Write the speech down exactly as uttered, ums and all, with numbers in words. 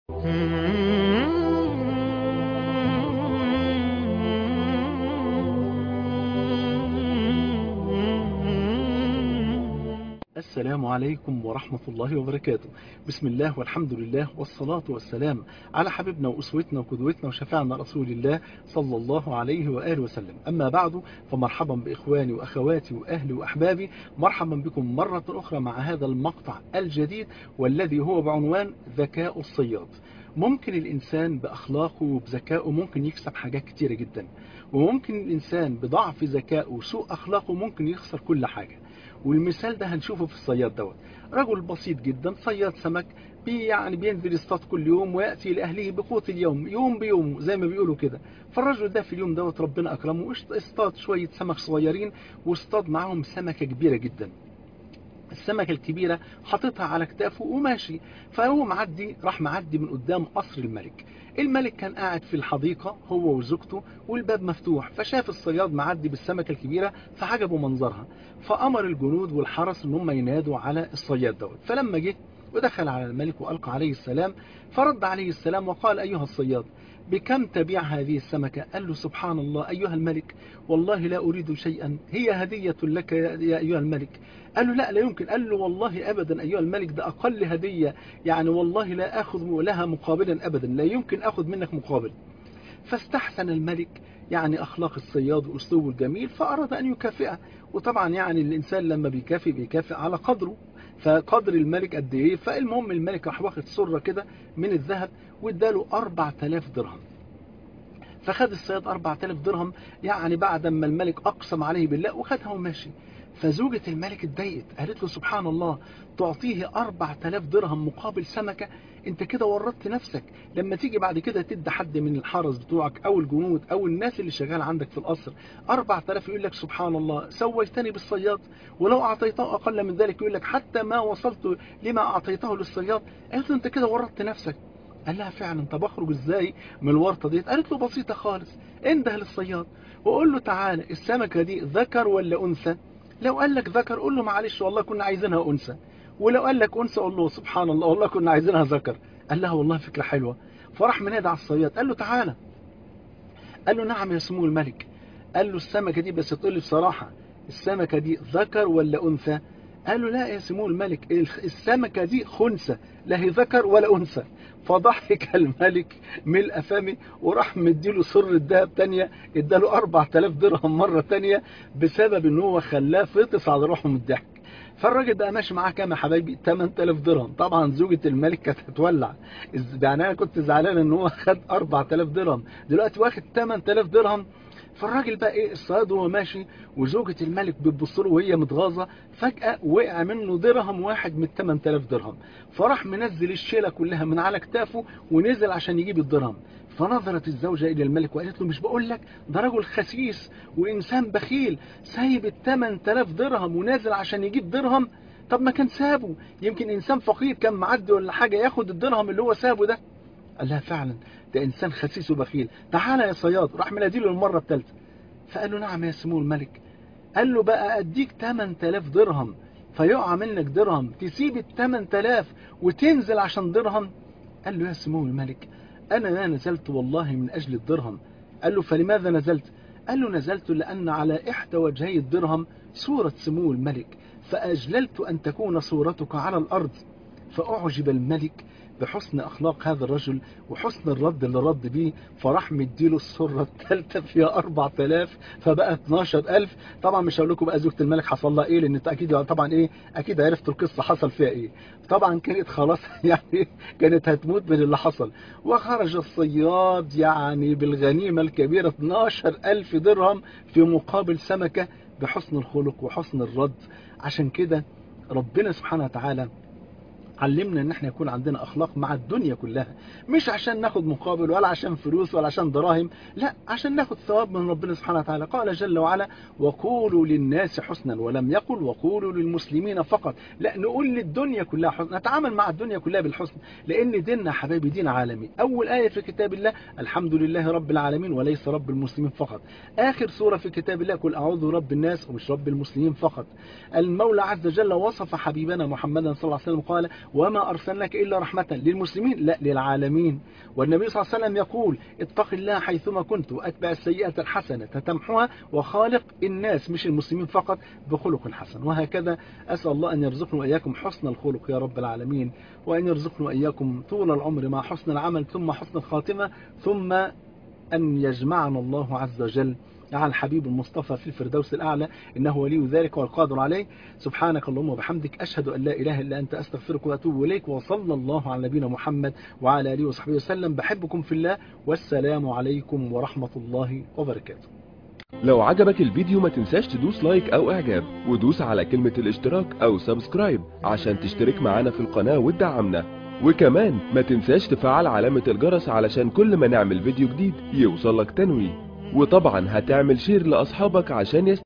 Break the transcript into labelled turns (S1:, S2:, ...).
S1: السلام عليكم ورحمة الله وبركاته. بسم الله والحمد لله والصلاة والسلام على حبيبنا وأسوتنا وقدوتنا وشفاعنا رسول الله صلى الله عليه وآله وسلم. أما بعد، فمرحبا بإخواني وأخواتي وأهلي وأحبابي، مرحبا بكم مرة أخرى مع هذا المقطع الجديد والذي هو بعنوان ذكاء الصياد. ممكن الإنسان بأخلاقه وبذكائه ممكن يكسب حاجات كتيرة جدا، وممكن الإنسان بضعف ذكائه وسوء أخلاقه ممكن يخسر كل حاجة. والمثال ده هنشوفه في الصياد دوت. رجل بسيط جدا صياد سمك، بي يعني بينزل يصطاد كل يوم ويأتي لأهله بقوت اليوم يوم بيوم زي ما بيقولوا كده. فالرجل ده في اليوم دوت ربنا أكرمه واصطاد شوية سمك صغيرين، واصطاد معاهم سمكة كبيرة جدا. السمكة الكبيرة حاططها على كتافه وماشي، فهو معدي راح معدي من قدام قصر الملك. الملك كان قاعد في الحديقة هو وزوجته والباب مفتوح، فشاف الصياد معدي بالسمكة الكبيرة فعجبه منظرها، فأمر الجنود والحرس ان هم ينادوا على الصياد دوت. فلما جه ودخل على الملك وألقى عليه السلام، فرد عليه السلام وقال: أيها الصياد، بكم تبيع هذه السمكة؟ قال له: سبحان الله أيها الملك، والله لا أريد شيئا، هي هدية لك يا أيها الملك. قال له: لا لا يمكن. قال له: والله أبدا أيها الملك، ده أقل هدية، يعني والله لا أخذ لها مقابلا أبدا، لا يمكن أخذ منك مقابل. فاستحسن الملك يعني أخلاق الصياد وأسلوبه الجميل، فأراد أن يكافئه. وطبعا يعني الإنسان لما بيكافئ بيكافئ على قدره، فقدر الملك قد إيه. فالمهم الملك راح واخد سرة كده من الذهب واداله أربعة آلاف درهم. فخد الصياد أربعة آلاف درهم، يعني بعد ما الملك أقسم عليه بالله، وخدها وماشي. فزوجة الملك اتضايقت، قالت له: سبحان الله، تعطيه أربعة آلاف درهم مقابل سمكة؟ انت كده ورطت نفسك، لما تيجي بعد كده تدي حد من الحرس بتوعك او الجنود او الناس اللي شغال عندك في القصر أربعة آلاف يقول لك: سبحان الله، سويتني بالصياد، ولو اعطيته اقل من ذلك يقول لك حتى ما وصلت لما اعطيته للصياد. قالت له: انت كده ورطت نفسك. قال لها: فعلا، طب اخرج ازاي من الورطه دي؟ قالت له: بسيطه خالص، انده للصياد وقول له: تعالى، السمكه دي ذكر ولا انثى؟ لو قال لك ذكر قول له: معلش والله كنا عايزينها انثى. ولو قال لك انثى قول له: سبحان الله، والله كنا عايزينها ذكر. قال لها: والله فكره حلوه. فراح منادى على الصياد قال له: تعالى. قال له: نعم يا سمو الملك. قال له: السمكه دي بس تقول لي بصراحه، السمكه دي ذكر ولا انثى؟ قال له: لا يا سمو الملك، السمكه دي خنثى، لا هي ذكر ولا انثى. فضحك الملك ملء فمه وراح مديله سر الذهب تانية، اداله أربعة آلاف درهم مرة تانية، بسبب ان هو خلاه فطس على روحه من الضحك. فالراجل بقى ماشي معاه كام يا حبايبي؟ ثمانية آلاف درهم. طبعا زوجة الملك كانت هتولع، يعني انا كنت زعلان ان هو خد أربعة آلاف درهم، دلوقتي واخد ثمانية آلاف درهم. فالراجل بقى ايه، الصياد وهو ماشي وزوجة الملك بتبص له وهي متغاظه، فجأة وقع منه درهم واحد من ثمانية آلاف درهم، فراح منزل الشيلة كلها من على كتافه ونزل عشان يجيب الدرهم. فنظرت الزوجة إلى الملك وقالت له: مش بقول لك ده رجل خسيس وإنسان بخيل، سايب ال ثمانية آلاف درهم ونازل عشان يجيب درهم؟ طب ما كان سابه، يمكن إنسان فقير كان معدي ولا حاجة ياخد الدرهم اللي هو سابه ده. قال لها: فعلا ده إنسان خسيس وبخيل، تعالى يا صياد. راح مناديله المرة الثالثة، فقال له: نعم يا سمو الملك. قال له: بقى أديك ثمانية آلاف درهم فيقع منك درهم، تسيب ال ثمانية آلاف وتنزل عشان درهم؟ قال له: يا سمو الملك، أنا ما نزلت والله من أجل الدرهم. قال له: فلماذا نزلت؟ قال له: نزلت لأن على إحدى وجهي الدرهم صورة سمو الملك، فأجللت أن تكون صورتك على الأرض. فأعجب الملك بحسن أخلاق هذا الرجل وحسن الرد اللي رد بيه، فراح مديله السرة الثالثة فيها أربعة آلاف، فبقى اثناشر ألف. طبعا مش هقول لكم بقى زوجة الملك حصل لها ايه، لان انت اكيد طبعا ايه اكيد عرفتوا القصة حصل فيها ايه. طبعا كانت خلاص يعني كانت هتموت من اللي حصل. وخرج الصياد يعني بالغنيمة الكبيرة اثناشر ألف درهم في مقابل سمكة، بحسن الخلق وحسن الرد. عشان كده ربنا سبحانه وتعالى علمنا ان احنا يكون عندنا اخلاق مع الدنيا كلها، مش عشان ناخد مقابل ولا عشان فلوس ولا عشان دراهم، لا، عشان ناخد ثواب من ربنا سبحانه وتعالى. قال جل وعلا: وقولوا للناس حسنا، ولم يقل وقولوا للمسلمين فقط، لا، نقول للدنيا كلها حسنا، نتعامل مع الدنيا كلها بالحسن، لان ديننا حبايبي دين عالمي. اول آية في كتاب الله: الحمد لله رب العالمين وليس رب المسلمين فقط. اخر سورة في كتاب الله: قل اعوذ برب الناس، ومش رب المسلمين فقط. المولى عز وجل وصف حبيبنا محمدا صلى الله عليه وسلم قال: وما أرسلناك إلا رحمة للمسلمين لا للعالمين. والنبي صلى الله عليه وسلم يقول اتق الله حيثما كنت وأتبع السيئة الحسنة تمحها وخالق الناس مش المسلمين فقط بخلق حسن. وهكذا أسأل الله أن يرزقنا وإياكم حسن الخلق يا رب العالمين، وأن يرزقنا وإياكم طول العمر مع حسن العمل ثم حسن الخاتمة، ثم أن يجمعنا الله عز وجل على الحبيب المصطفى في الفردوس الأعلى، إنه ولي ذلك والقادر عليه. سبحانك اللهم وبحمدك، أشهد أن لا إله إلا أنت، أستغفرك وأتوب إليك. وصلى الله على نبينا محمد وعلى آله وصحبه وسلم. بحبكم في الله، والسلام عليكم ورحمة الله وبركاته.
S2: لو عجبك الفيديو ما تنساش تدوس لايك او اعجاب، ودوس على كلمة الاشتراك او سبسكرايب عشان تشترك معانا في القناة وتدعمنا. وكمان ما تنساش تفعل علامة الجرس علشان كل ما نعمل فيديو جديد يوصلك تنويه. وطبعا هتعمل شير لاصحابك عشان يست...